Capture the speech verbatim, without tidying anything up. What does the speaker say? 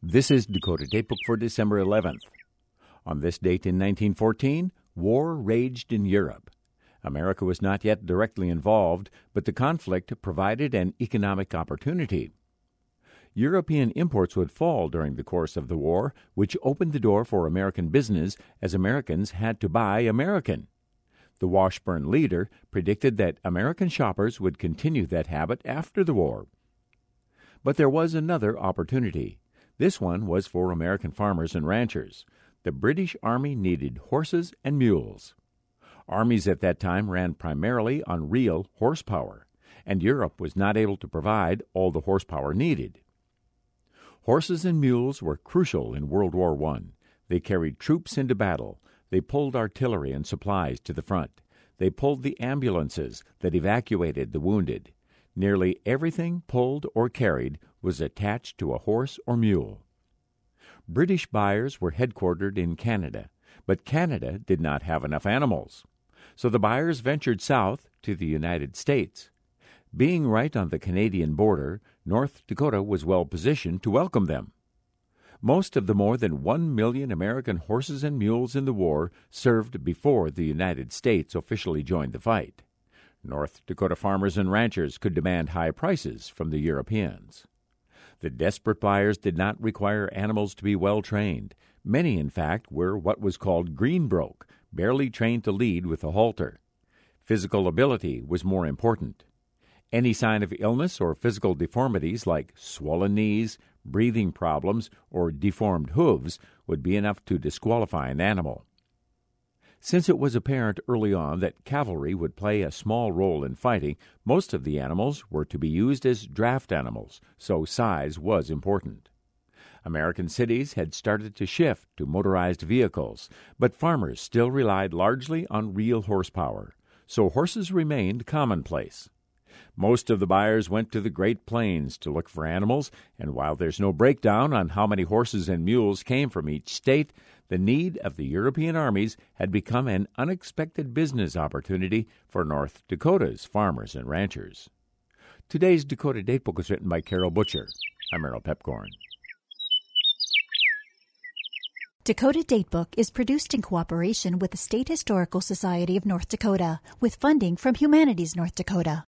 This is Dakota Datebook for December eleventh. On this date in nineteen fourteen, war raged in Europe. America was not yet directly involved, but the conflict provided an economic opportunity. European imports would fall during the course of the war, which opened the door for American business as Americans had to buy American. The Washburn leader predicted that American shoppers would continue that habit after the war. But there was another opportunity. This one was for American farmers and ranchers. The British Army needed horses and mules. Armies at that time ran primarily on real horsepower, and Europe was not able to provide all the horsepower needed. Horses and mules were crucial in World War One. They carried troops into battle. They pulled artillery and supplies to the front. They pulled the ambulances that evacuated the wounded. Nearly everything pulled or carried was attached to a horse or mule. British buyers were headquartered in Canada, but Canada did not have enough animals. So the buyers ventured south to the United States. Being right on the Canadian border, North Dakota was well positioned to welcome them. Most of the more than one million American horses and mules in the war served before the United States officially joined the fight. North Dakota farmers and ranchers could demand high prices from the Europeans. The desperate buyers did not require animals to be well trained. Many, in fact, were what was called greenbroke, barely trained to lead with a halter. Physical ability was more important. Any sign of illness or physical deformities like swollen knees, breathing problems, or deformed hooves would be enough to disqualify an animal. Since it was apparent early on that cavalry would play a small role in fighting, most of the animals were to be used as draft animals, so size was important. American cities had started to shift to motorized vehicles, but farmers still relied largely on real horsepower, so horses remained commonplace. Most of the buyers went to the Great Plains to look for animals, and while there's no breakdown on how many horses and mules came from each state, the need of the European armies had become an unexpected business opportunity for North Dakota's farmers and ranchers. Today's Dakota Datebook was written by Carol Butcher. I'm Merrill Pepcorn. Dakota Datebook is produced in cooperation with the State Historical Society of North Dakota, with funding from Humanities North Dakota.